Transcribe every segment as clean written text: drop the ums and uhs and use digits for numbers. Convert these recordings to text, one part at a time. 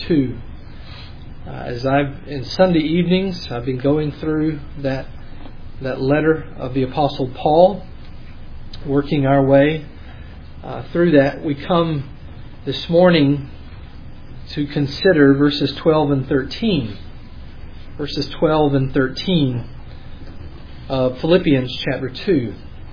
2. In Sunday evenings, I've been going through that letter of the Apostle Paul, working our way through that. We come this morning to consider verses 12 and 13. Verses 12 and 13 of Philippians chapter 2.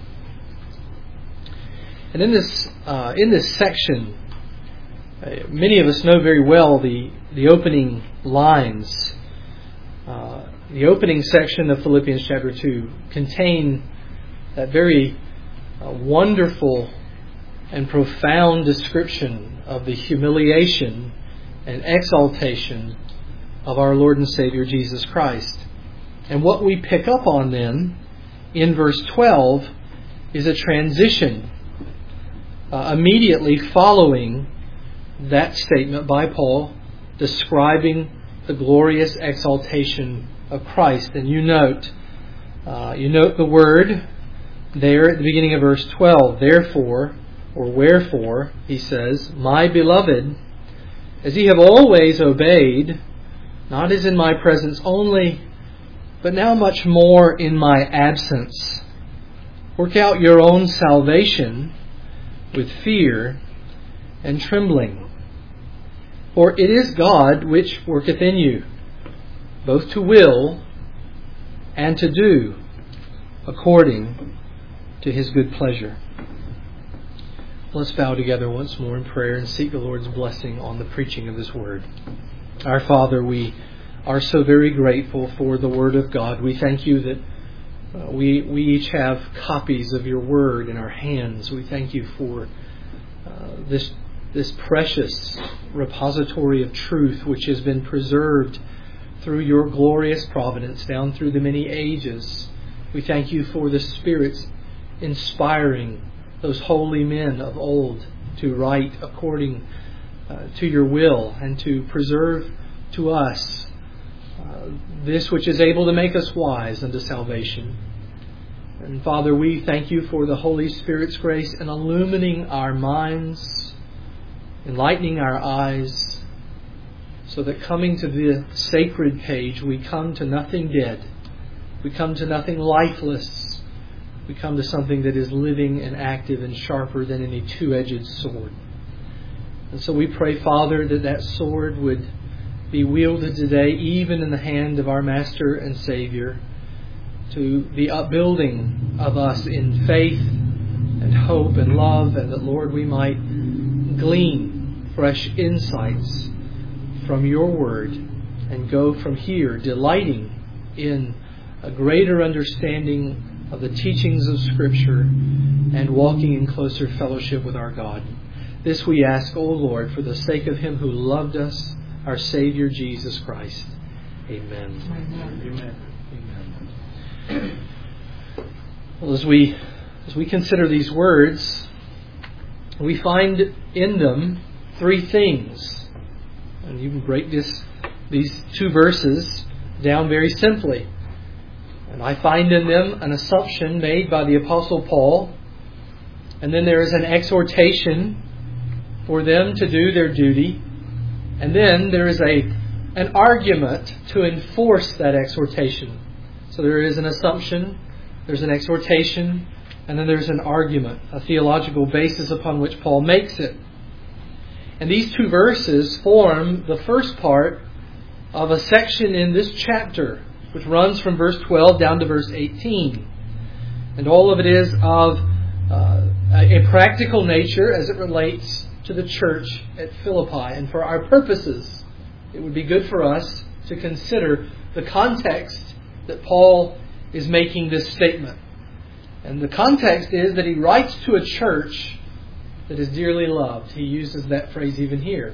And in this section, many of us know very well the opening lines. The opening section of Philippians chapter 2 contain that very wonderful and profound description of the humiliation and exaltation of our Lord and Savior Jesus Christ. And what we pick up on then in verse 12 is a transition immediately following that statement by Paul describing the glorious exaltation of Christ. And you note the word there at the beginning of verse 12. Therefore, or wherefore, he says, my beloved, as ye have always obeyed, not as in my presence only, but now much more in my absence, work out your own salvation with fear and trembling. For it is God which worketh in you, both to will and to do according to His good pleasure. Let's bow together once more in prayer and seek the Lord's blessing on the preaching of His Word. Our Father, we are so very grateful for the Word of God. We thank You that we each have copies of Your Word in our hands. We thank You for this precious repository of truth which has been preserved through Your glorious providence down through the many ages. We thank You for the Spirit's inspiring those holy men of old to write according to Your will and to preserve to us this which is able to make us wise unto salvation. And Father, we thank You for the Holy Spirit's grace in illumining our minds, enlightening our eyes, so that coming to the sacred page, we come to nothing dead. We come to nothing lifeless. We come to something that is living and active and sharper than any two-edged sword. And so we pray, Father, that sword would be wielded today, even in the hand of our Master and Savior, to the upbuilding of us in faith and hope and love, and that, Lord, we might glean fresh insights from Your Word and go from here delighting in a greater understanding of the teachings of Scripture and walking in closer fellowship with our God. This we ask, O Lord, for the sake of Him who loved us, our Savior Jesus Christ. Amen. Amen. Amen. Well, as we consider these words, we find in them three things. And you can break these two verses down very simply. And I find in them an assumption made by the Apostle Paul. And then there is an exhortation for them to do their duty. And then there is an argument to enforce that exhortation. So there is an assumption, there's an exhortation, and then there's an argument, a theological basis upon which Paul makes it. And these two verses form the first part of a section in this chapter, which runs from verse 12 down to verse 18. And all of it is of a practical nature as it relates to the church at Philippi. And for our purposes, it would be good for us to consider the context that Paul is making this statement. And the context is that he writes to a church that is dearly loved. He uses that phrase even here.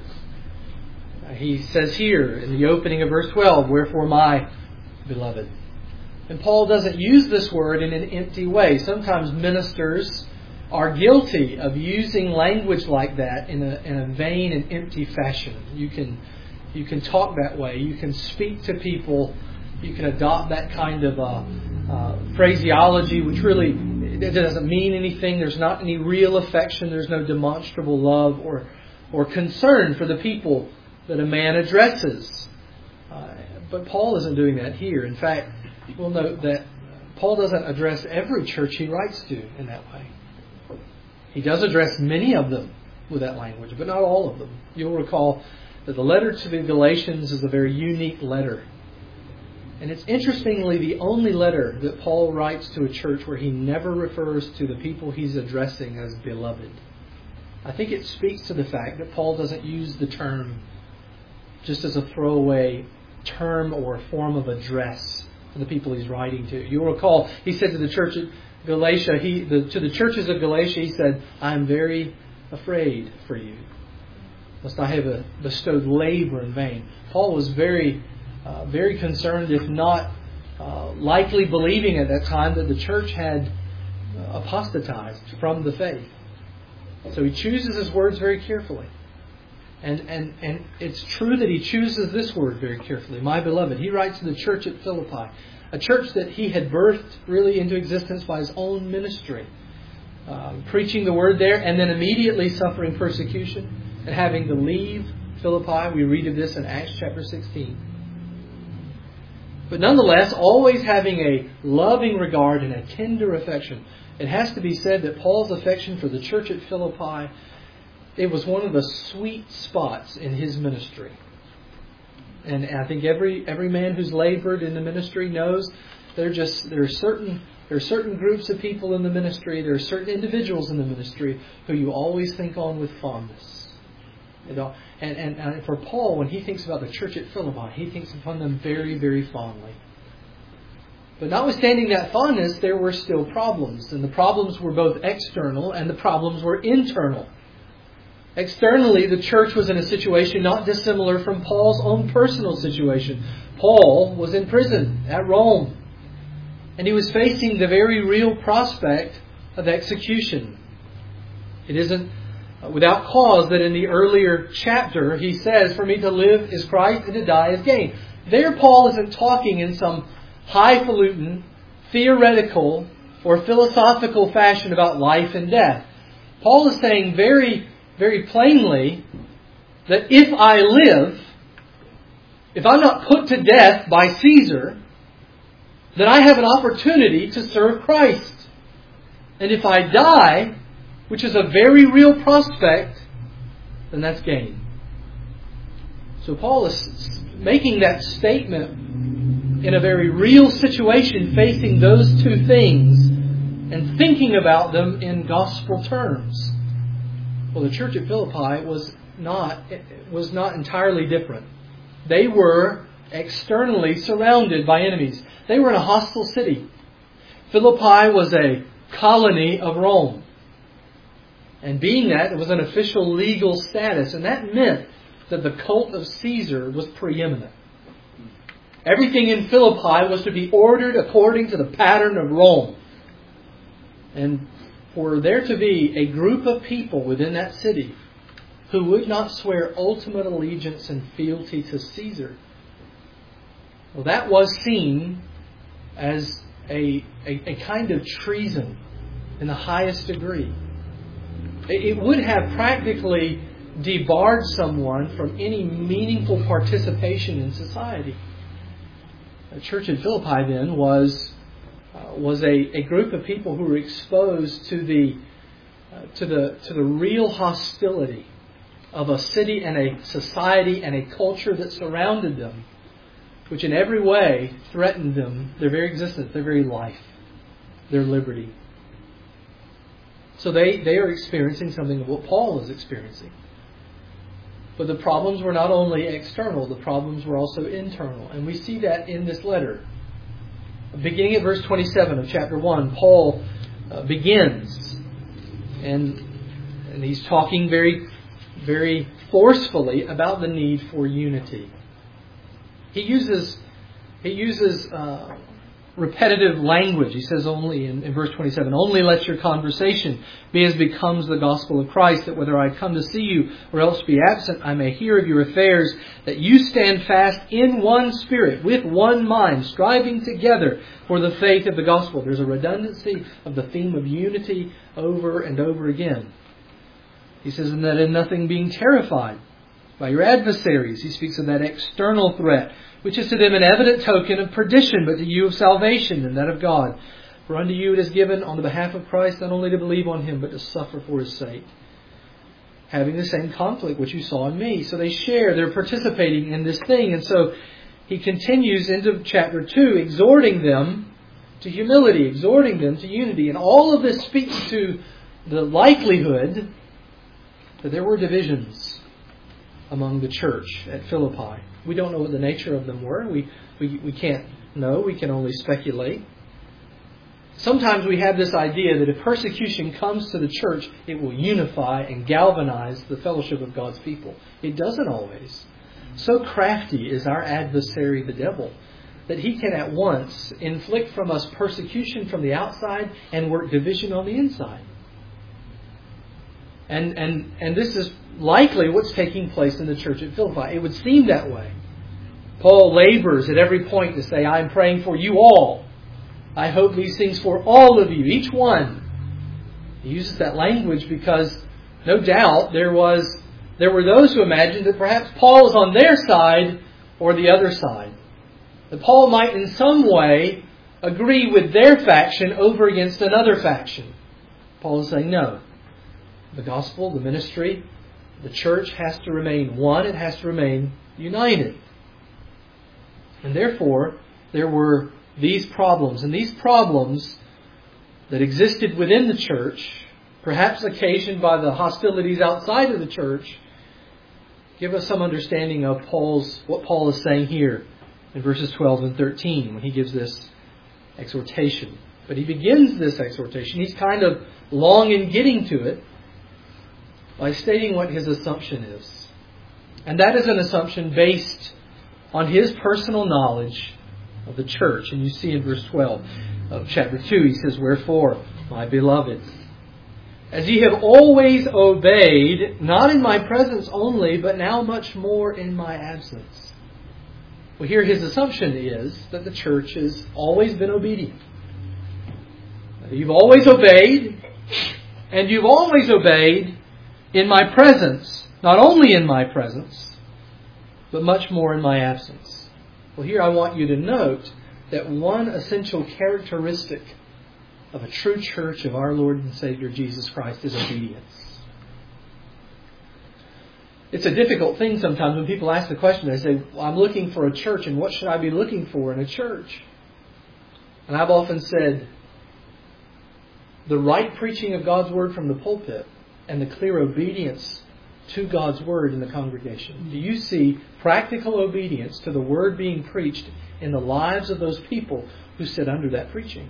He says here in the opening of verse 12, wherefore my beloved. And Paul doesn't use this word in an empty way. Sometimes ministers are guilty of using language like that in a vain and empty fashion. You can talk that way. You can speak to people. You can adopt that kind of phraseology, which really it doesn't mean anything. There's not any real affection. There's no demonstrable love or concern for the people that a man addresses. But Paul isn't doing that here. In fact, we'll note that Paul doesn't address every church he writes to in that way. He does address many of them with that language, but not all of them. You'll recall that the letter to the Galatians is a very unique letter. And it's interestingly the only letter that Paul writes to a church where he never refers to the people he's addressing as beloved. I think it speaks to the fact that Paul doesn't use the term just as a throwaway term or form of address to the people he's writing to. You'll recall he said to the church at Galatia, to the churches of Galatia, he said, "I am very afraid for you, lest I have bestowed labor in vain." Paul was very concerned, if not likely believing at that time, that the church had apostatized from the faith. So he chooses his words very carefully. And it's true that he chooses this word very carefully, "my beloved." He writes to the church at Philippi, a church that he had birthed really into existence by his own ministry, preaching the word there and then immediately suffering persecution and having to leave Philippi. We read of this in Acts chapter 16. But nonetheless, always having a loving regard and a tender affection. It has to be said that Paul's affection for the church at Philippi, it was one of the sweet spots in his ministry. And I think every man who's labored in the ministry knows there are certain groups of people in the ministry, there are certain individuals in the ministry who you always think on with fondness. And for Paul, when he thinks about the church at Philippi, he thinks upon them very, very fondly. But notwithstanding that fondness, there were still problems. And the problems were both external and the problems were internal. Externally, the church was in a situation not dissimilar from Paul's own personal situation. Paul was in prison at Rome. And he was facing the very real prospect of execution. It isn't without cause that in the earlier chapter he says, "For me to live is Christ and to die is gain." There Paul isn't talking in some highfalutin, theoretical, or philosophical fashion about life and death. Paul is saying very, very plainly that if I live, if I'm not put to death by Caesar, then I have an opportunity to serve Christ. And if I die, which is a very real prospect, then that's gain. So Paul is making that statement in a very real situation, facing those two things and thinking about them in gospel terms. Well, the church at Philippi was not entirely different. They were externally surrounded by enemies. They were in a hostile city. Philippi was a colony of Rome. And being that, it was an official legal status. And that meant that the cult of Caesar was preeminent. Everything in Philippi was to be ordered according to the pattern of Rome. And for there to be a group of people within that city who would not swear ultimate allegiance and fealty to Caesar, well, that was seen as a kind of treason in the highest degree. It would have practically debarred someone from any meaningful participation in society. The church in Philippi then was a group of people who were exposed to the real hostility of a city and a society and a culture that surrounded them, which in every way threatened them, their very existence, their very life, their liberty. So they are experiencing something of what Paul is experiencing. But the problems were not only external, the problems were also internal. And we see that in this letter. Beginning at verse 27 of chapter 1, Paul begins. And he's talking very, very forcefully about the need for unity. He uses repetitive language. He says only in verse 27, "Only let your conversation be as becomes the gospel of Christ, that whether I come to see you or else be absent, I may hear of your affairs, that you stand fast in one spirit, with one mind, striving together for the faith of the gospel." There's a redundancy of the theme of unity over and over again. He says, "And that in nothing being terrified, by your adversaries. He speaks of that external threat, which is to them an evident token of perdition, but to you of salvation, and that of God. For unto you it is given on the behalf of Christ not only to believe on Him, but to suffer for His sake. Having the same conflict which you saw in me. So they share, they're participating in this thing. And so he continues into chapter 2, exhorting them to humility, exhorting them to unity. And all of this speaks to the likelihood that there were divisions among the church at Philippi. We don't know what the nature of them were. We can't know. We can only speculate. Sometimes we have this idea that if persecution comes to the church, it will unify and galvanize the fellowship of God's people. It doesn't always. So crafty is our adversary, the devil, that he can at once inflict from us persecution from the outside and work division on the inside. And this is likely what's taking place in the church at Philippi. It would seem that way. Paul labors at every point to say, I'm praying for you all. I hope these things for all of you, each one. He uses that language because no doubt there were those who imagined that perhaps Paul was on their side or the other side. That Paul might in some way agree with their faction over against another faction. Paul is saying no. The gospel, the ministry, the church has to remain one. It has to remain united. And therefore, there were these problems. And these problems that existed within the church, perhaps occasioned by the hostilities outside of the church, give us some understanding of what Paul is saying here in verses 12 and 13 when he gives this exhortation. But he begins this exhortation. He's kind of long in getting to it by stating what his assumption is. And that is an assumption based on his personal knowledge of the church. And you see in verse 12 of chapter 2, he says, Wherefore, my beloved, as ye have always obeyed, not in my presence only, but now much more in my absence. Well, here his assumption is that the church has always been obedient. You've always obeyed, and you've always obeyed in my presence, not only in my presence, but much more in my absence. Well, here I want you to note that one essential characteristic of a true church of our Lord and Savior Jesus Christ is obedience. It's a difficult thing sometimes when people ask the question. They say, well, I'm looking for a church, and what should I be looking for in a church? And I've often said, the right preaching of God's Word from the pulpit and the clear obedience to God's Word in the congregation. Do you see practical obedience to the Word being preached in the lives of those people who sit under that preaching?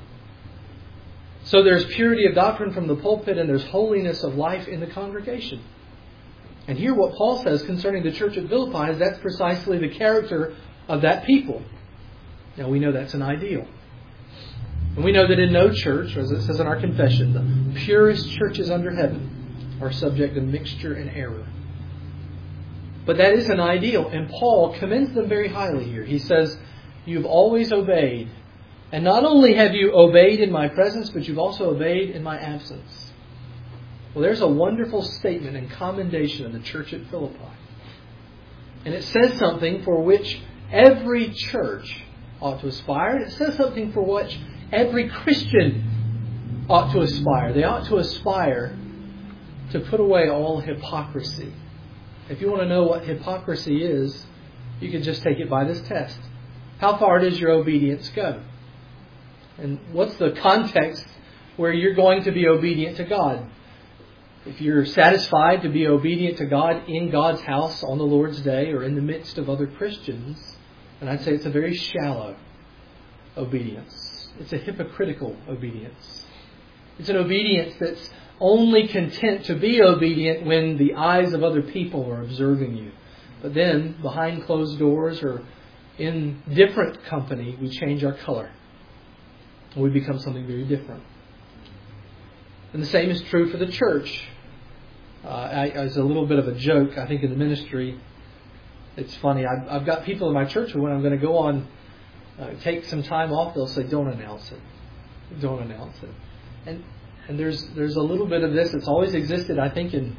So there's purity of doctrine from the pulpit and there's holiness of life in the congregation. And here what Paul says concerning the church at Philippi is that's precisely the character of that people. Now we know that's an ideal. And we know that in no church, as it says in our confession, the purest churches under heaven are subject to mixture and error. But that is an ideal, and Paul commends them very highly here. He says, you've always obeyed. And not only have you obeyed in my presence, but you've also obeyed in my absence. Well, there's a wonderful statement and commendation of the church at Philippi. And it says something for which every church ought to aspire. It says something for which every Christian ought to aspire. They ought to aspire to put away all hypocrisy. If you want to know what hypocrisy is, you can just take it by this test. How far does your obedience go? And what's the context where you're going to be obedient to God? If you're satisfied to be obedient to God in God's house on the Lord's day or in the midst of other Christians, then I'd say it's a very shallow obedience. It's a hypocritical obedience. It's an obedience that's only content to be obedient when the eyes of other people are observing you. But then, behind closed doors or in different company, we change our color. And we become something very different. And the same is true for the church. As a little bit of a joke, I think in the ministry, it's funny. I've got people in my church who, when I'm going to go on, take some time off, they'll say, don't announce it. Don't announce it. And there's a little bit of this that's always existed, I think, in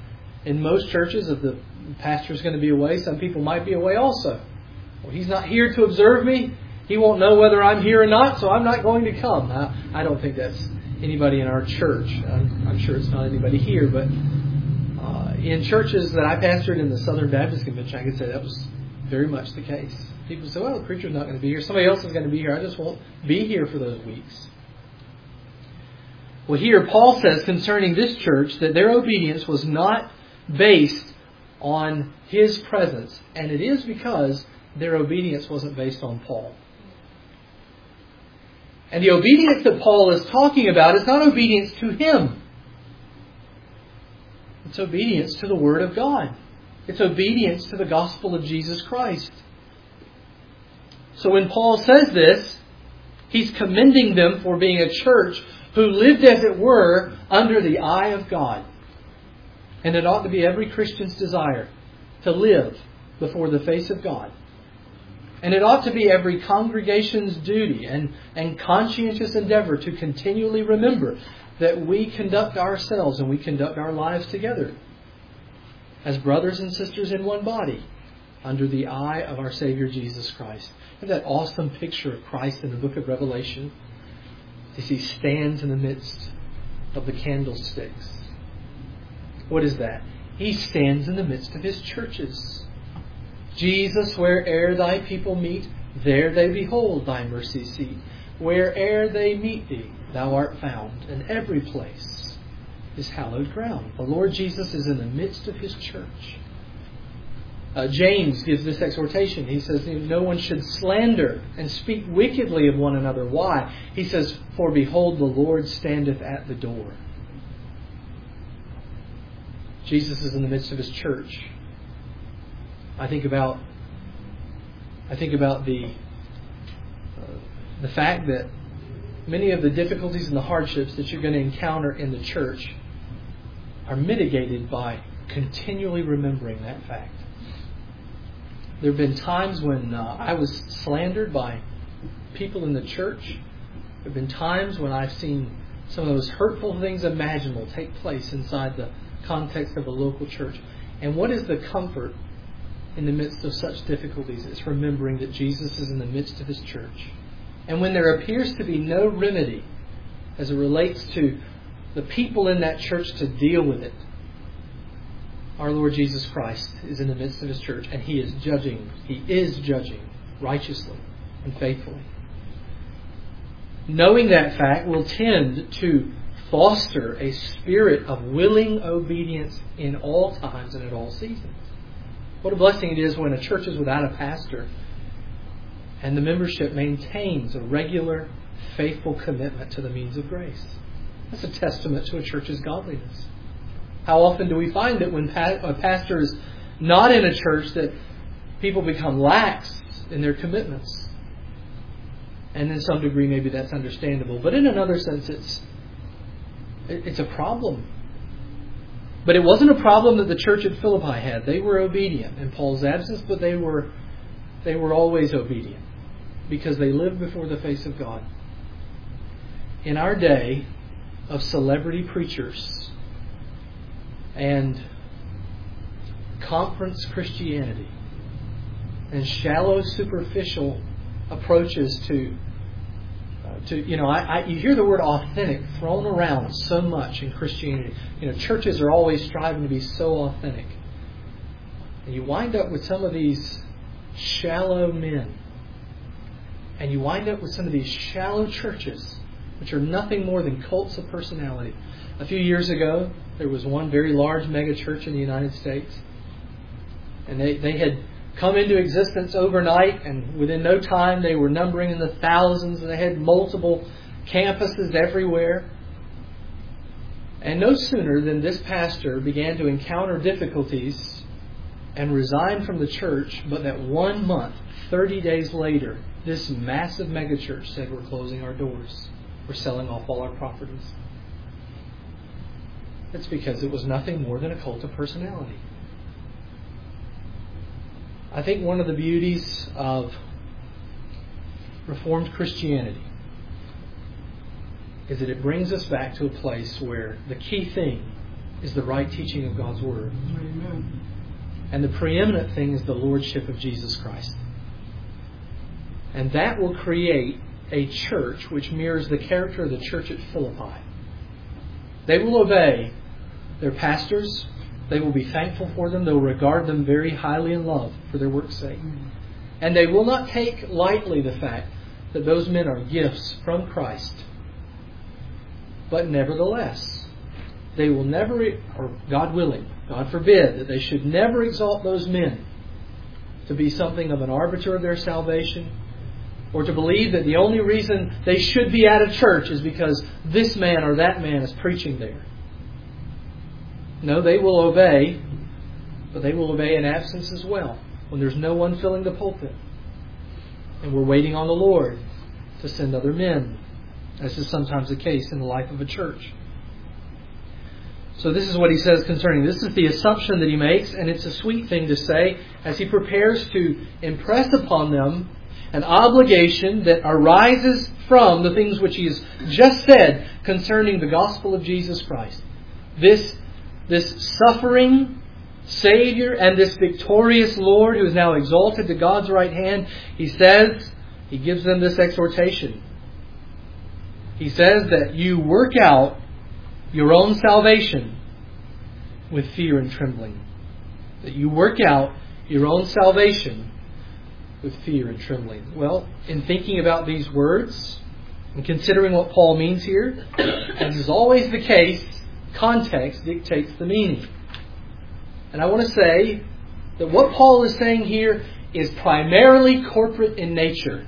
in most churches, if the pastor's going to be away, some people might be away also. Well, he's not here to observe me. He won't know whether I'm here or not, so I'm not going to come. I don't think that's anybody in our church. I'm sure it's not anybody here, but in churches that I pastored in the Southern Baptist Convention, I could say that was very much the case. People say, well, the preacher's not going to be here. Somebody else is going to be here. I just won't be here for those weeks. Well, here Paul says concerning this church that their obedience was not based on his presence. And it is because their obedience wasn't based on Paul. And the obedience that Paul is talking about is not obedience to him. It's obedience to the Word of God. It's obedience to the gospel of Jesus Christ. So when Paul says this, he's commending them for being a church who lived, as it were, under the eye of God. And it ought to be every Christian's desire to live before the face of God. And it ought to be every congregation's duty and conscientious endeavor to continually remember that we conduct ourselves and we conduct our lives together as brothers and sisters in one body under the eye of our Savior Jesus Christ. Have that awesome picture of Christ in the book of Revelation as He stands in the midst of the candlesticks. What is that? He stands in the midst of His churches. Jesus, where'er thy people meet, there they behold thy mercy seat. Where'er they meet thee, thou art found, and every place is hallowed ground. The Lord Jesus is in the midst of His church. James gives this exhortation. He says, no one should slander and speak wickedly of one another. Why? He says, for behold, the Lord standeth at the door. Jesus is in the midst of His church. I think about the fact that many of the difficulties and the hardships that you're going to encounter in the church are mitigated by continually remembering that fact. There have been times when I was slandered by people in the church. There have been times when I've seen some of those hurtful things imaginable take place inside the context of a local church. And what is the comfort in the midst of such difficulties? It's remembering that Jesus is in the midst of His church. And when there appears to be no remedy as it relates to the people in that church to deal with it, our Lord Jesus Christ is in the midst of His church, and He is judging. He is judging righteously and faithfully. Knowing that fact will tend to foster a spirit of willing obedience in all times and at all seasons. What a blessing it is when a church is without a pastor and the membership maintains a regular, faithful commitment to the means of grace. That's a testament to a church's godliness. How often do we find that when a pastor is not in a church that people become lax in their commitments? And in some degree maybe that's understandable. But in another sense it's a problem. But it wasn't a problem that the church at Philippi had. They were obedient in Paul's absence, but they were always obedient because they lived before the face of God. In our day of celebrity preachers and conference Christianity and shallow, superficial approaches to you hear the word authentic thrown around so much in Christianity. Churches are always striving to be so authentic. And you wind up with some of these shallow men. And you wind up with some of these shallow churches, which are nothing more than cults of personality. A few years ago, there was one very large mega church in the United States. And they had come into existence overnight, and within no time they were numbering in the thousands, and they had multiple campuses everywhere. And no sooner than this pastor began to encounter difficulties and resign from the church, but that 1 month, 30 days later, this massive megachurch said, we're closing our doors. We're selling off all our properties. It's because it was nothing more than a cult of personality. I think one of the beauties of Reformed Christianity is that it brings us back to a place where the key thing is the right teaching of God's Word. Amen. And the preeminent thing is the Lordship of Jesus Christ. And that will create a church which mirrors the character of the church at Philippi. They will obey their pastors. They will be thankful for them. They will regard them very highly in love for their work's sake. And they will not take lightly the fact that those men are gifts from Christ. But nevertheless, they will never, or God willing, God forbid, that they should never exalt those men to be something of an arbiter of their salvation, or to believe that the only reason they should be at a church is because this man or that man is preaching there. No, they will obey, but they will obey in absence as well, when there's no one filling the pulpit. And we're waiting on the Lord to send other men, as is sometimes the case in the life of a church. So this is what he says concerning this. This is the assumption that he makes, and it's a sweet thing to say as he prepares to impress upon them an obligation that arises from the things which he has just said concerning the gospel of Jesus Christ. This suffering Savior and this victorious Lord who is now exalted to God's right hand, he says, he gives them this exhortation. He says that you work out your own salvation with fear and trembling. That you work out your own salvation with fear and trembling. Well, in thinking about these words and considering what Paul means here, as is always the case, context dictates the meaning. And I want to say that what Paul is saying here is primarily corporate in nature.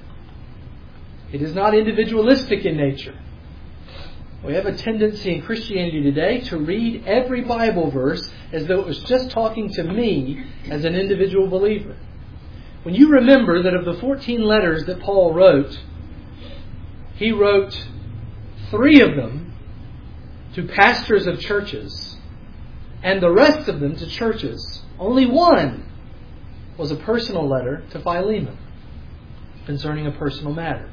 It is not individualistic in nature. We have a tendency in Christianity today to read every Bible verse as though it was just talking to me as an individual believer. When you remember that of the 14 letters that Paul wrote, he wrote 3 of them to pastors of churches and the rest of them to churches. Only one was a personal letter to Philemon concerning a personal matter.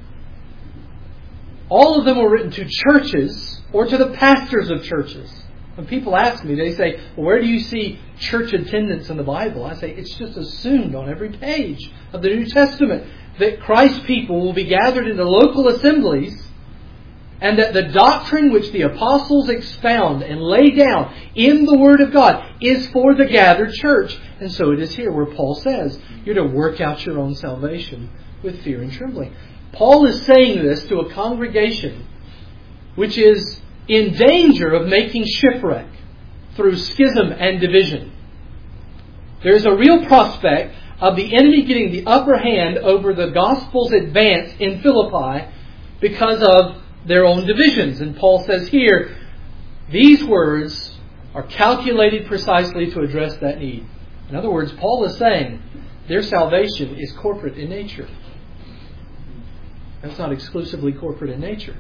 All of them were written to churches or to the pastors of churches. When people ask me, they say, well, where do you see church attendance in the Bible? I say, it's just assumed on every page of the New Testament that Christ's people will be gathered into local assemblies, and that the doctrine which the apostles expound and lay down in the Word of God is for the gathered church. And so it is here where Paul says, you're to work out your own salvation with fear and trembling. Paul is saying this to a congregation which is in danger of making shipwreck through schism and division. There's a real prospect of the enemy getting the upper hand over the gospel's advance in Philippi because of their own divisions. And Paul says here, these words are calculated precisely to address that need. In other words, Paul is saying their salvation is corporate in nature. That's not exclusively corporate in nature.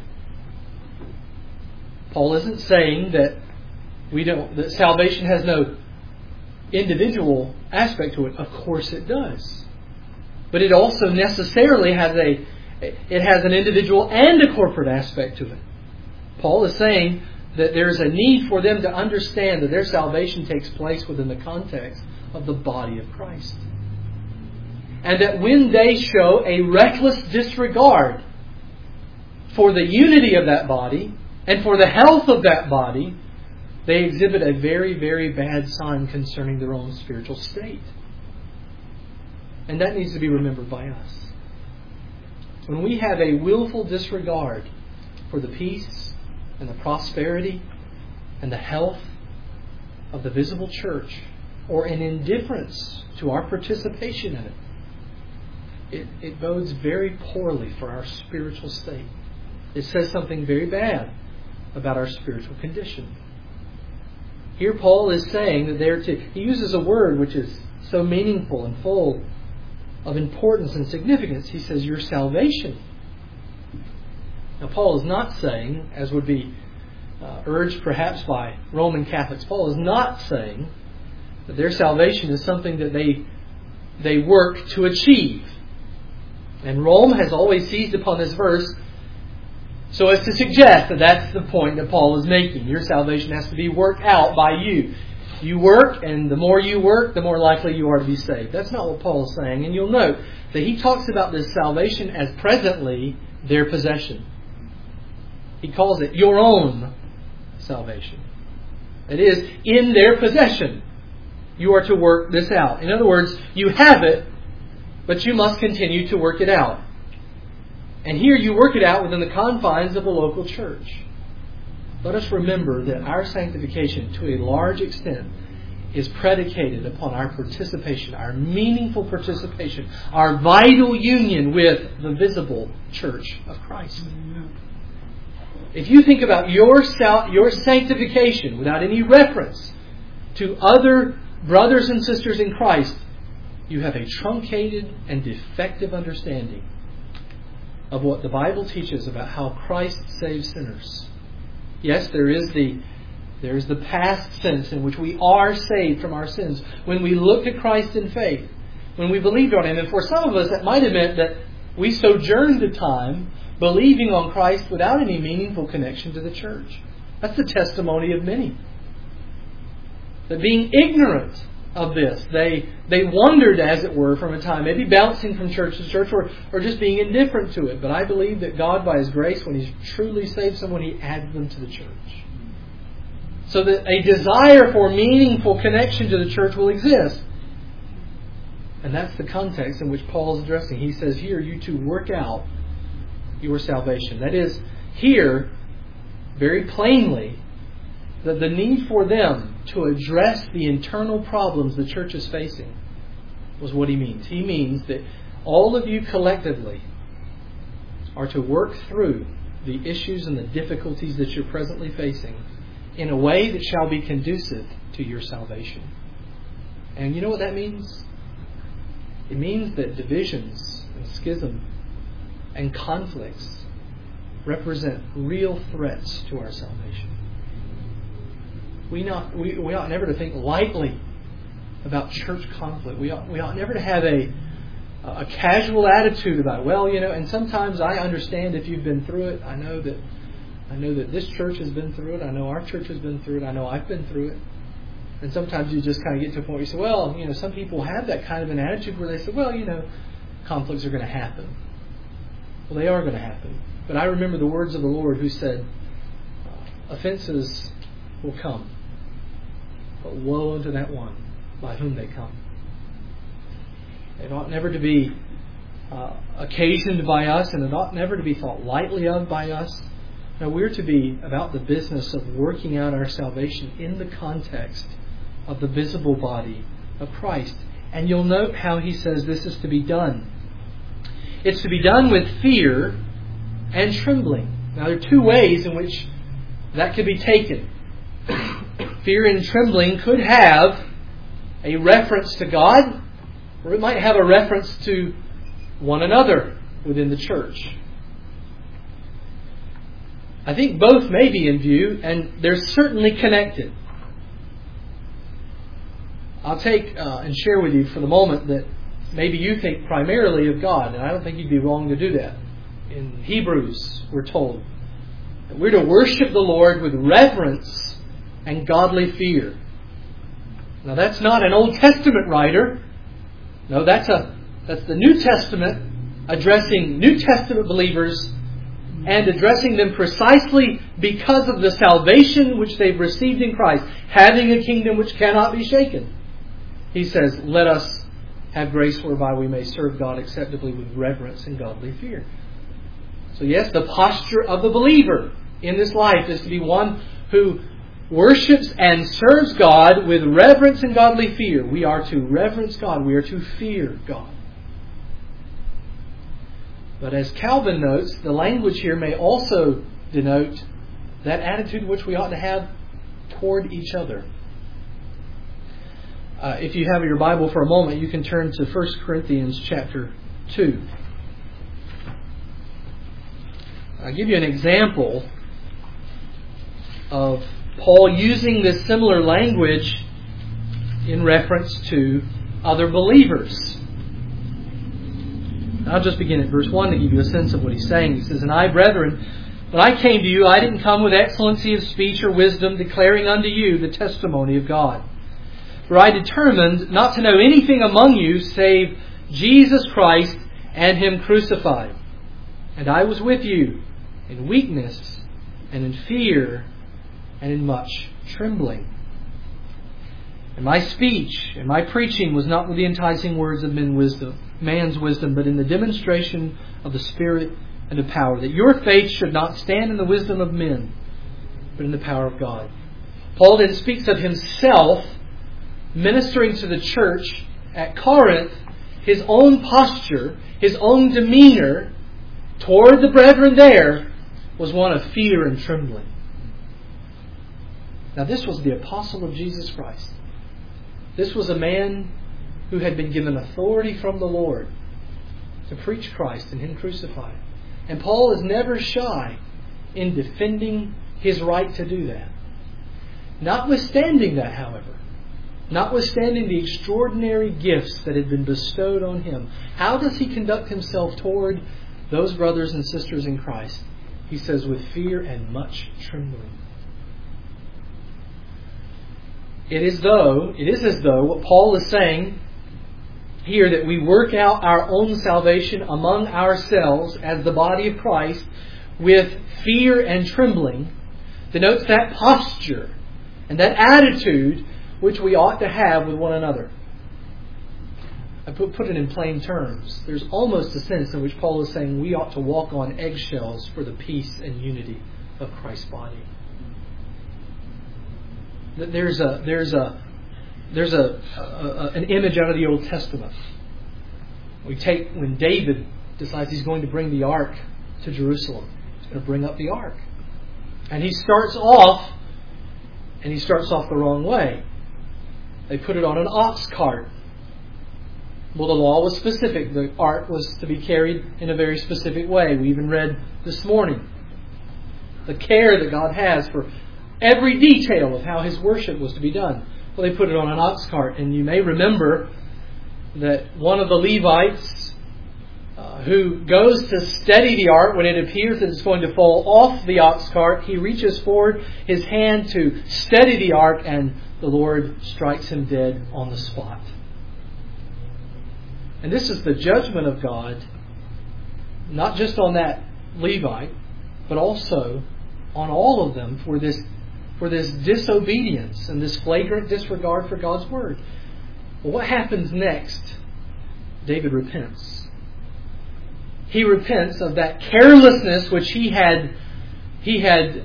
Paul isn't saying that that salvation has no individual aspect to it. Of course it does. But it also necessarily has an individual and a corporate aspect to it. Paul is saying that there is a need for them to understand that their salvation takes place within the context of the body of Christ. And that when they show a reckless disregard for the unity of that body and for the health of that body, they exhibit a very, very bad sign concerning their own spiritual state. And that needs to be remembered by us. When we have a willful disregard for the peace and the prosperity and the health of the visible church, or an indifference to our participation in it, it bodes very poorly for our spiritual state. It says something very bad about our spiritual condition. Here Paul is saying that he uses a word which is so meaningful and full of importance and significance. He says, your salvation. Now Paul is not saying, as would be urged perhaps by Roman Catholics, Paul is not saying that their salvation is something that they work to achieve. And Rome has always seized upon this verse So as to suggest that that's the point that Paul is making. Your salvation has to be worked out by you. You work, and the more you work, the more likely you are to be saved. That's not what Paul is saying. And you'll note that he talks about this salvation as presently their possession. He calls it your own salvation. It is in their possession. You are to work this out. In other words, you have it, but you must continue to work it out. And here you work it out within the confines of a local church. Let us remember that our sanctification, to a large extent, is predicated upon our participation, our meaningful participation, our vital union with the visible church of Christ. If you think about your sanctification without any reference to other brothers and sisters in Christ, you have a truncated and defective understanding of what the Bible teaches about how Christ saves sinners. Yes, there is the past sense in which we are saved from our sins when we look at Christ in faith, when we believed on Him. And for some of us, that might have meant that we sojourned a time believing on Christ without any meaningful connection to the church. That's the testimony of many. That being ignorant of this, they wandered, as it were, from a time, maybe bouncing from church to church or just being indifferent to it. But I believe that God, by His grace, when He's truly saved someone, He adds them to the church. So that a desire for meaningful connection to the church will exist. And that's the context in which Paul is addressing. He says here, you two work out your salvation. That is, here, very plainly, that the need for them to address the internal problems the church is facing was what he means. He means that all of you collectively are to work through the issues and the difficulties that you're presently facing in a way that shall be conducive to your salvation. And you know what that means? It means that divisions and schism and conflicts represent real threats to our salvation. We ought never to think lightly about church conflict. We ought never to have a casual attitude about it. Well, and sometimes I understand if you've been through it. I know that this church has been through it. I know our church has been through it. I know I've been through it. And sometimes you just kind of get to a point where you say, well, some people have that kind of an attitude where they say, well, conflicts are going to happen. Well, they are going to happen. But I remember the words of the Lord who said, offenses will come, but woe unto that one by whom they come. It ought never to be occasioned by us, and it ought never to be thought lightly of by us. No, we're to be about the business of working out our salvation in the context of the visible body of Christ. And you'll note how he says this is to be done. It's to be done with fear and trembling. Now, there are two ways in which that could be taken. Fear and trembling could have a reference to God, or it might have a reference to one another within the church. I think both may be in view, and they're certainly connected. I'll take and share with you for the moment that maybe you think primarily of God, and I don't think you'd be wrong to do that. In Hebrews, we're told that we're to worship the Lord with reverence and godly fear. Now, that's not an Old Testament writer. No, that's the New Testament addressing New Testament believers and addressing them precisely because of the salvation which they've received in Christ, having a kingdom which cannot be shaken. He says, let us have grace whereby we may serve God acceptably with reverence and godly fear. So yes, the posture of the believer in this life is to be one who worships and serves God with reverence and godly fear. We are to reverence God. We are to fear God. But as Calvin notes, the language here may also denote that attitude which we ought to have toward each other. If you have your Bible for a moment, you can turn to 1 Corinthians chapter 2. I'll give you an example of Paul using this similar language in reference to other believers. I'll just begin at verse 1 to give you a sense of what he's saying. He says, and I, brethren, When I came to you, I didn't come with excellency of speech or wisdom, declaring unto you the testimony of God. For I determined not to know anything among you save Jesus Christ and Him crucified. And I was with you in weakness and in fear and in much trembling. And my speech and my preaching was not with the enticing words of man's wisdom, but in the demonstration of the Spirit and of power, that your faith should not stand in the wisdom of men, but in the power of God. Paul then speaks of himself ministering to the church at Corinth. His own posture, his own demeanor toward the brethren there was one of fear and trembling. Now this was the apostle of Jesus Christ. This was a man who had been given authority from the Lord to preach Christ and Him crucified. And Paul is never shy in defending his right to do that. Notwithstanding that, however, notwithstanding the extraordinary gifts that had been bestowed on him, how does he conduct himself toward those brothers and sisters in Christ? He says, with fear and much trembling. It is as though what Paul is saying here, that we work out our own salvation among ourselves as the body of Christ with fear and trembling, denotes that posture and that attitude which we ought to have with one another. I put it in plain terms. There's almost a sense in which Paul is saying we ought to walk on eggshells for the peace and unity of Christ's body. There's an image out of the Old Testament. We take when David decides he's going to bring the ark to Jerusalem. He's going to bring up the ark. And he starts off the wrong way. They put it on an ox cart. Well, the law was specific. The ark was to be carried in a very specific way. We even read this morning the care that God has for every detail of how His worship was to be done. Well, they put it on an ox cart. And you may remember that one of the Levites who goes to steady the ark when it appears that it's going to fall off the ox cart, he reaches forward his hand to steady the ark, and the Lord strikes him dead on the spot. And this is the judgment of God, not just on that Levite, but also on all of them for this disobedience and this flagrant disregard for God's Word. Well, what happens next? David repents. He repents of that carelessness which he had in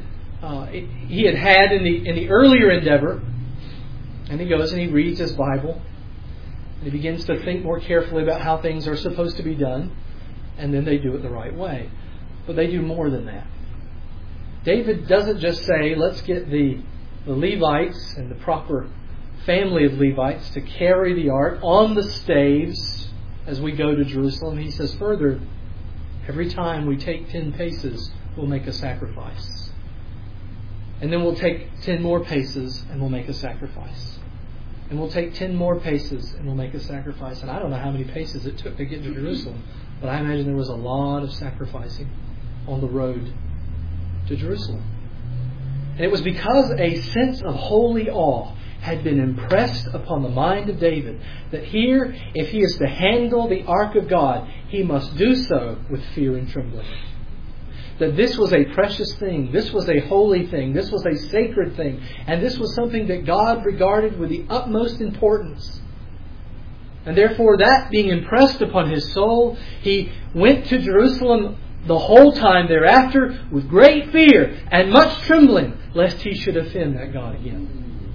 the earlier endeavor, and he goes and he reads his Bible, and he begins to think more carefully about how things are supposed to be done, and then they do it the right way. But they do more than that. David doesn't just say, let's get the Levites and the proper family of Levites to carry the ark on the staves as we go to Jerusalem. He says further, every time we take 10 paces, we'll make a sacrifice. And then we'll take 10 more paces and we'll make a sacrifice. And we'll take 10 more paces and we'll make a sacrifice. And I don't know how many paces it took to get to Jerusalem, but I imagine there was a lot of sacrificing on the road to Jerusalem. And it was because a sense of holy awe had been impressed upon the mind of David that here, if he is to handle the ark of God, he must do so with fear and trembling. That this was a precious thing, this was a holy thing, this was a sacred thing, and this was something that God regarded with the utmost importance. And therefore, that being impressed upon his soul, he went to Jerusalem the whole time thereafter with great fear and much trembling, lest he should offend that God again.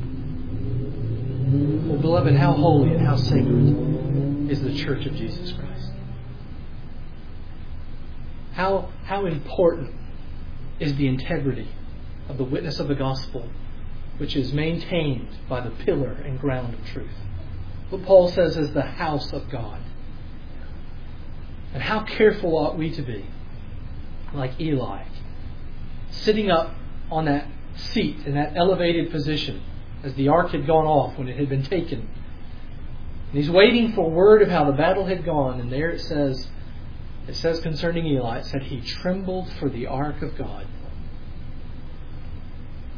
Well, beloved, how holy and how sacred is the Church of Jesus Christ? How important is the integrity of the witness of the gospel, which is maintained by the pillar and ground of truth? What Paul says is the house of God. And how careful ought we to be, like Eli, sitting up on that seat in that elevated position as the ark had gone off when it had been taken. And he's waiting for word of how the battle had gone. And there it says concerning Eli, it said he trembled for the ark of God.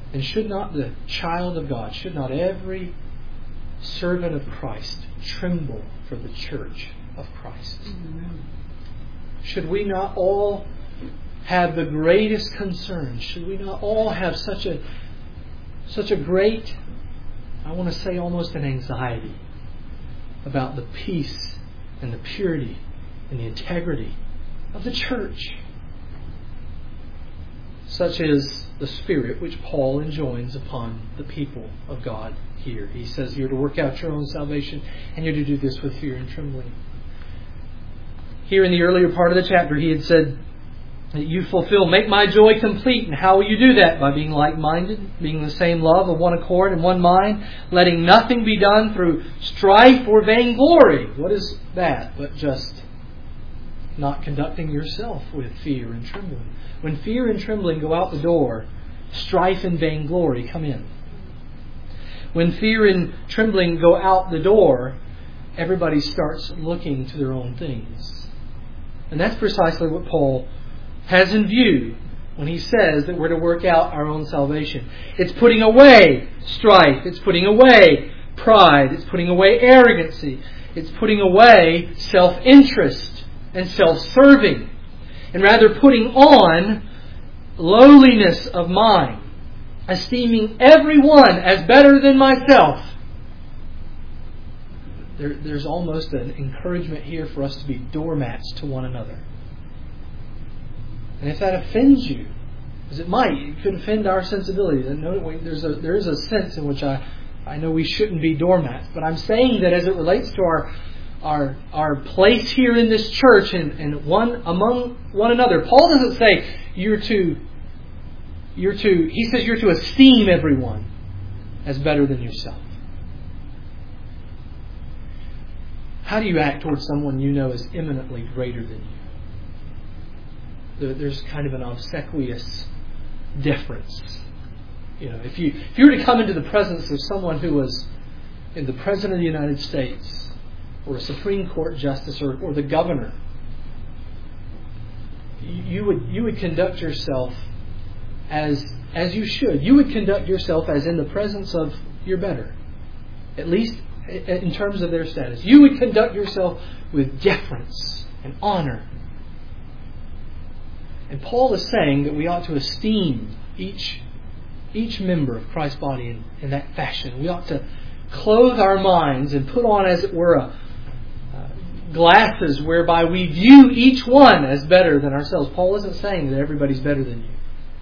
And should not the child of God, should not every servant of Christ tremble for the church of Christ? Amen. Should we not all have the greatest concern? Should we not all have such a great, I want to say almost an anxiety about the peace and the purity and the integrity of the church? Such is the spirit which Paul enjoins upon the people of God here. He says you're to work out your own salvation, and you're to do this with fear and trembling. Here in the earlier part of the chapter, he had said that you make my joy complete. And how will you do that? By being like-minded, being in the same love, of one accord and one mind, letting nothing be done through strife or vainglory. What is that but just not conducting yourself with fear and trembling? When fear and trembling go out the door, strife and vainglory come in. When fear and trembling go out the door, everybody starts looking to their own things. And that's precisely what Paul has in view when he says that we're to work out our own salvation. It's putting away strife. It's putting away pride. It's putting away arrogancy. It's putting away self-interest and self-serving. And rather putting on lowliness of mind, esteeming everyone as better than myself. There's almost an encouragement here for us to be doormats to one another. And if that offends you, as it might, it could offend our sensibilities. And there is a sense in which I know we shouldn't be doormats. But I'm saying that as it relates to our place here in this church and among one another, Paul doesn't say he says you're to esteem everyone as better than yourself. How do you act towards someone you know is eminently greater than you? There's kind of an obsequious deference. If you were to come into the presence of someone who was in the President of the United States, or a Supreme Court Justice, or the Governor, you would conduct yourself as you should. You would conduct yourself as in the presence of your better, at least in terms of their status. You would conduct yourself with deference and honor. And Paul is saying that we ought to esteem each member of Christ's body in that fashion. We ought to clothe our minds and put on, as it were, glasses whereby we view each one as better than ourselves. Paul isn't saying that everybody's better than you.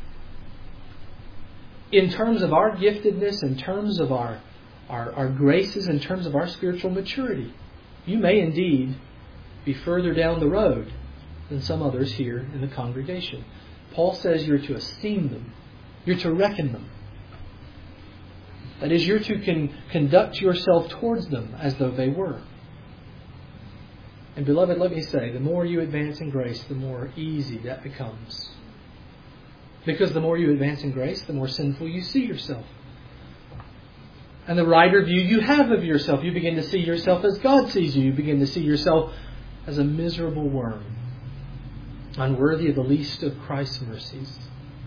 In terms of our giftedness, in terms of our graces, in terms of our spiritual maturity, you may indeed be further down the road than some others here in the congregation. Paul says you're to esteem them. You're to reckon them. That is, you're to conduct yourself towards them as though they were. And beloved, let me say, the more you advance in grace, the more easy that becomes. Because the more you advance in grace, the more sinful you see yourself. And the righter view you have of yourself, you begin to see yourself as God sees you. You begin to see yourself as a miserable worm, unworthy of the least of Christ's mercies.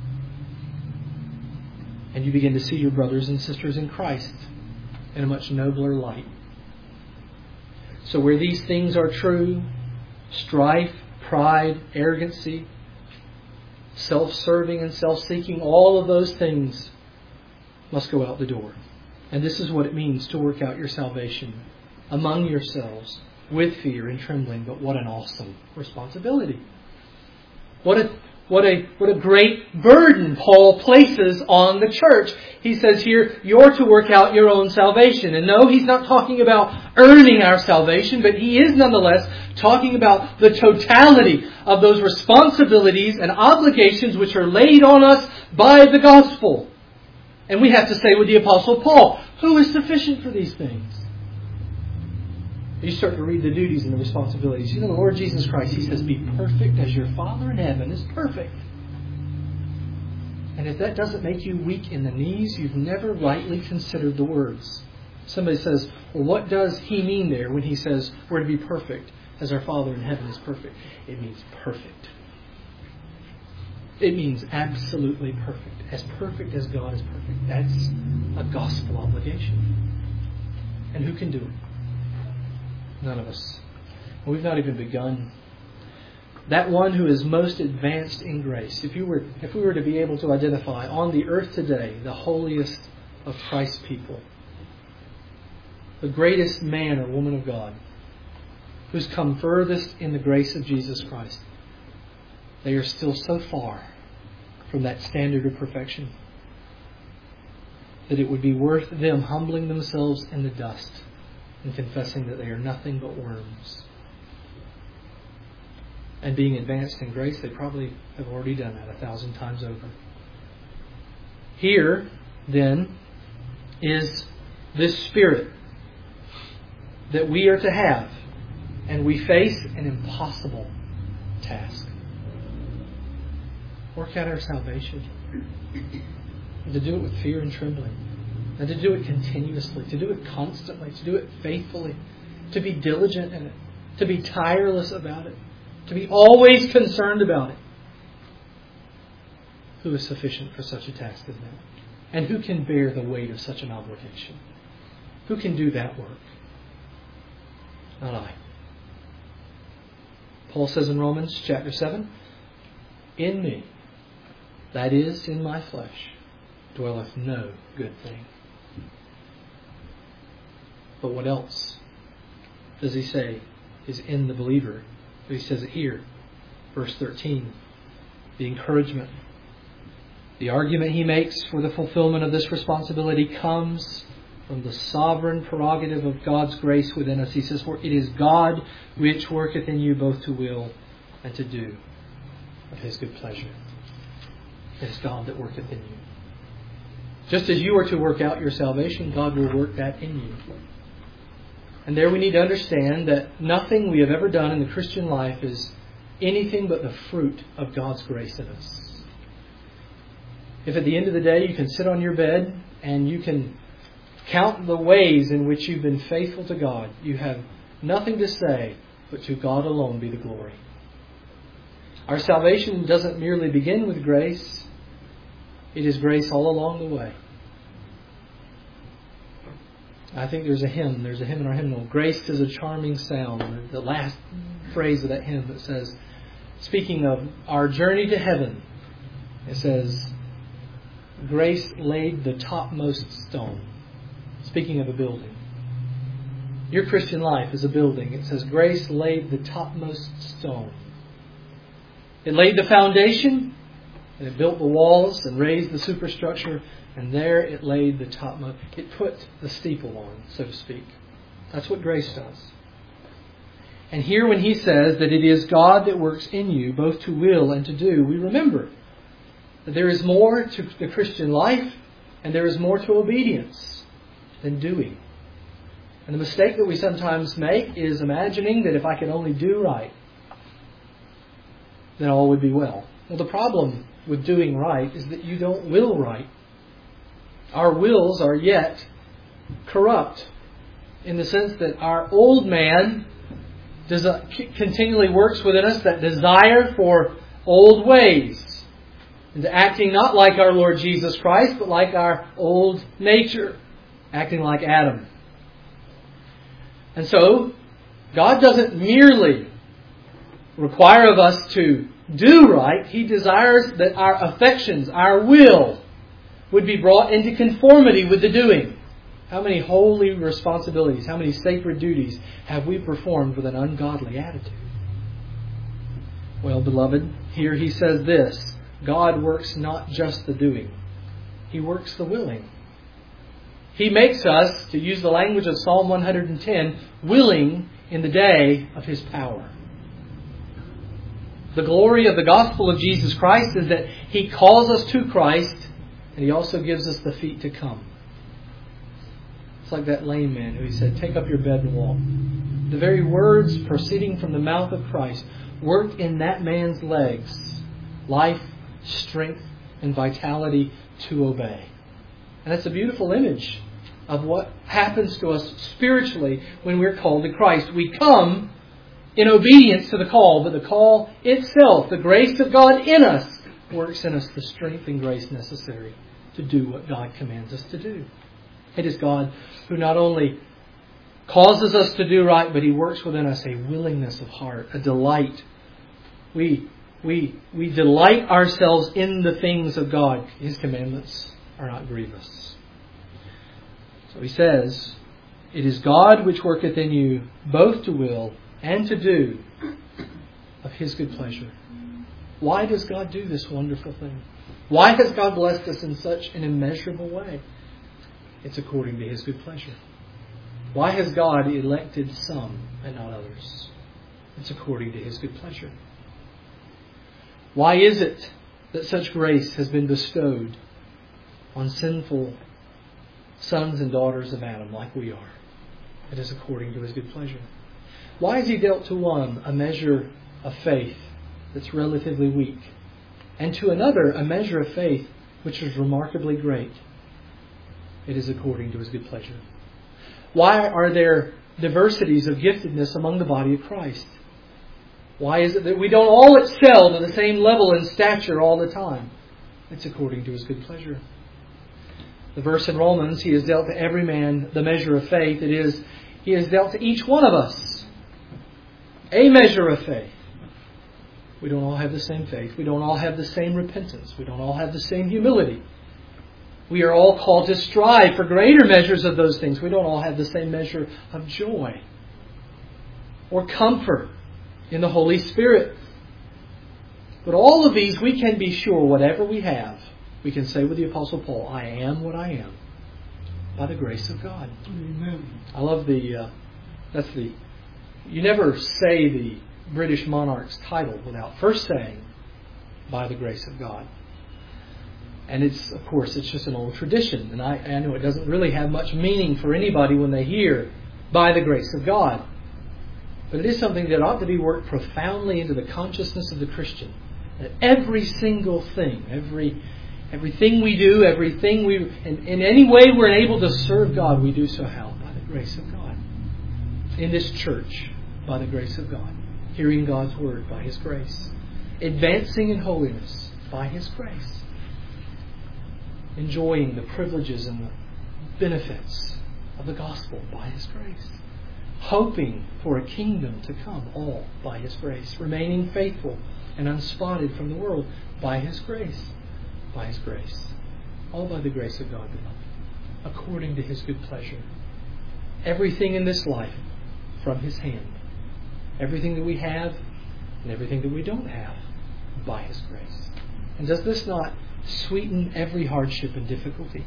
And you begin to see your brothers and sisters in Christ in a much nobler light. So where these things are true, strife, pride, arrogancy, self-serving and self-seeking, all of those things must go out the door. And this is what it means to work out your salvation among yourselves with fear and trembling. But what an awesome responsibility. What a great burden Paul places on the church. He says here, you're to work out your own salvation. And no, he's not talking about earning our salvation, but he is nonetheless talking about the totality of those responsibilities and obligations which are laid on us by the gospel. And we have to say with the Apostle Paul, who is sufficient for these things? You start to read the duties and the responsibilities. The Lord Jesus Christ, He says, be perfect as your Father in heaven is perfect. And if that doesn't make you weak in the knees, you've never rightly considered the words. Somebody says, well, what does He mean there when He says we're to be perfect as our Father in heaven is perfect? It means perfect. It means absolutely perfect. As perfect as God is perfect. That's a gospel obligation. And who can do it? None of us. We've not even begun. That one who is most advanced in grace, if we were to be able to identify on the earth today the holiest of Christ's people, the greatest man or woman of God, who's come furthest in the grace of Jesus Christ, they are still so far from that standard of perfection that it would be worth them humbling themselves in the dust and confessing that they are nothing but worms. And being advanced in grace, they probably have already done that 1,000 times over. Here, then, is this Spirit that we are to have, and we face an impossible task. Work out our salvation. And to do it with fear and trembling. And to do it continuously. To do it constantly. To do it faithfully. To be diligent in it. To be tireless about it. To be always concerned about it. Who is sufficient for such a task as that? And who can bear the weight of such an obligation? Who can do that work? Not I. Paul says in Romans chapter 7, in me, that is, in my flesh, dwelleth no good thing. But what else does he say is in the believer? He says it here, verse 13. The encouragement. The argument he makes for the fulfillment of this responsibility comes from the sovereign prerogative of God's grace within us. He says, for it is God which worketh in you both to will and to do of His good pleasure. It is God that worketh in you. Just as you are to work out your salvation, God will work that in you. And there we need to understand that nothing we have ever done in the Christian life is anything but the fruit of God's grace in us. If at the end of the day you can sit on your bed and you can count the ways in which you've been faithful to God, you have nothing to say but to God alone be the glory. Our salvation doesn't merely begin with grace. It is grace all along the way. I think there's a hymn in our hymnal, Grace is a Charming Sound. The last phrase of that hymn that says, speaking of our journey to heaven, it says, grace laid the topmost stone. Speaking of a building. Your Christian life is a building. It says, grace laid the topmost stone. It laid the foundation, and it built the walls and raised the superstructure, and there it laid the topmost. It put the steeple on, so to speak. That's what grace does. And here when he says that it is God that works in you, both to will and to do, we remember that there is more to the Christian life, and there is more to obedience than doing. And the mistake that we sometimes make is imagining that if I could only do right, then all would be well. Well, the problem with doing right is that you don't will right. Our wills are yet corrupt in the sense that our old man continually works within us, that desire for old ways, into acting not like our Lord Jesus Christ, but like our old nature, acting like Adam. And so, God doesn't merely require of us to do right. He desires that our affections, our will, would be brought into conformity with the doing. How many holy responsibilities, how many sacred duties have we performed with an ungodly attitude? Well, beloved, here he says this, God works not just the doing, He works the willing. He makes us, to use the language of Psalm 110, willing in the day of His power. The glory of the gospel of Jesus Christ is that He calls us to Christ, and He also gives us the feet to come. It's like that lame man who He said, take up your bed and walk. The very words proceeding from the mouth of Christ worked in that man's legs life, strength, and vitality to obey. And that's a beautiful image of what happens to us spiritually when we're called to Christ. We come in obedience to the call, but the call itself, the grace of God in us, works in us the strength and grace necessary to do what God commands us to do. It is God who not only causes us to do right, but He works within us a willingness of heart, a delight. We delight ourselves in the things of God. His commandments are not grievous. So He says, it is God which worketh in you both to will and to do of His good pleasure. Why does God do this wonderful thing? Why has God blessed us in such an immeasurable way? It's according to His good pleasure. Why has God elected some and not others? It's according to His good pleasure. Why is it that such grace has been bestowed on sinful sons and daughters of Adam like we are? It is according to His good pleasure. Why has He dealt to one a measure of faith that's relatively weak, and to another a measure of faith which is remarkably great? It is according to His good pleasure. Why are there diversities of giftedness among the body of Christ? Why is it that we don't all excel to the same level in stature all the time? It's according to His good pleasure. The verse in Romans, He has dealt to every man the measure of faith. It is, He has dealt to each one of us a measure of faith. We don't all have the same faith. We don't all have the same repentance. We don't all have the same humility. We are all called to strive for greater measures of those things. We don't all have the same measure of joy or comfort in the Holy Spirit. But all of these, we can be sure, whatever we have, we can say with the Apostle Paul, I am what I am by the grace of God. Amen. I love you never say the British monarch's title without first saying, by the grace of God. And it's just an old tradition. And I know it doesn't really have much meaning for anybody when they hear, by the grace of God. But it is something that ought to be worked profoundly into the consciousness of the Christian. That every single thing, everything we do, in any way we're able to serve God, we do so how? By the grace of God. In this church, by the grace of God. Hearing God's Word by His grace. Advancing in holiness by His grace. Enjoying the privileges and the benefits of the gospel by His grace. Hoping for a kingdom to come, all by His grace. Remaining faithful and unspotted from the world by His grace. By His grace. All by the grace of God, beloved. According to His good pleasure. Everything in this life from His hand. Everything that we have and everything that we don't have by His grace. And does this not sweeten every hardship and difficulty?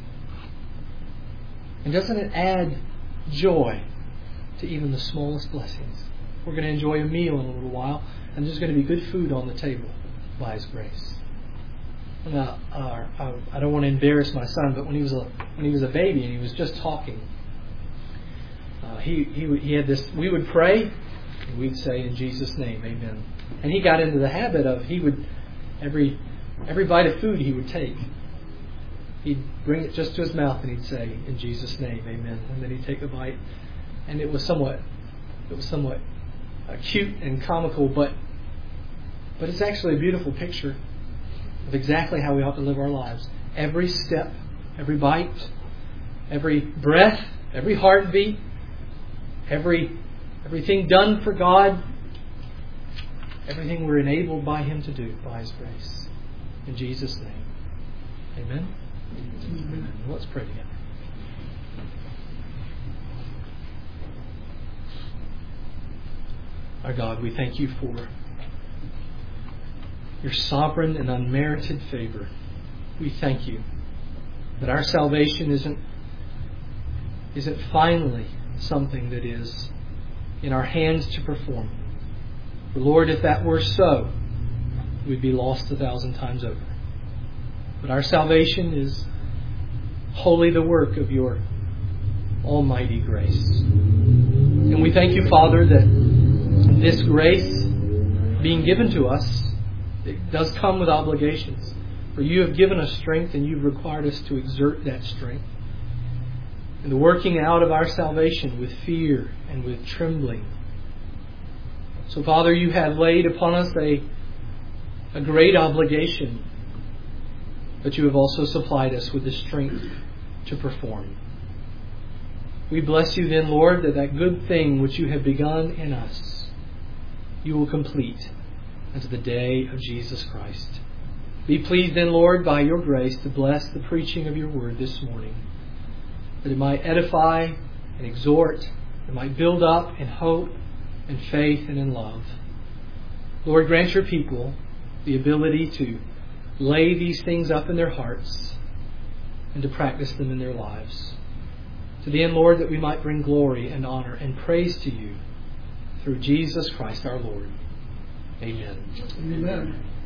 And doesn't it add joy to even the smallest blessings? We're going to enjoy a meal in a little while, and there's going to be good food on the table by His grace. Now, I don't want to embarrass my son, but when he was a baby and he was just talking, he had this. We would pray, and we'd say, "In Jesus' name, Amen." And he got into the habit of every bite of food he would take, he'd bring it just to his mouth and he'd say, "In Jesus' name, Amen." And then he'd take a bite, and it was somewhat cute and comical, but it's actually a beautiful picture of exactly how we ought to live our lives. Every step, every bite, every breath, every heartbeat, everything done for God, everything we're enabled by Him to do by His grace. In Jesus' name. Amen? Amen. Let's pray together. Our God, we thank You for Your sovereign and unmerited favor. We thank You that our salvation isn't finally something that is in our hands to perform. For Lord, if that were so, we'd be lost 1,000 times over. But our salvation is wholly the work of Your almighty grace. And we thank You, Father, that this grace being given to us, it does come with obligations. For You have given us strength, and You've required us to exert that strength. And the working out of our salvation with fear and with trembling. So, Father, You have laid upon us a great obligation but you have also supplied us with the strength to perform. We bless you then, Lord, that good thing which you have begun in us, you will complete unto the day of Jesus Christ. Be pleased then, Lord, by your grace to bless the preaching of your word this morning, that it might edify and exhort, it might build up in hope and faith and in love. Lord, grant your people the ability to lay these things up in their hearts and to practice them in their lives. To the end, Lord, that we might bring glory and honor and praise to you through Jesus Christ our Lord. Amen. Amen.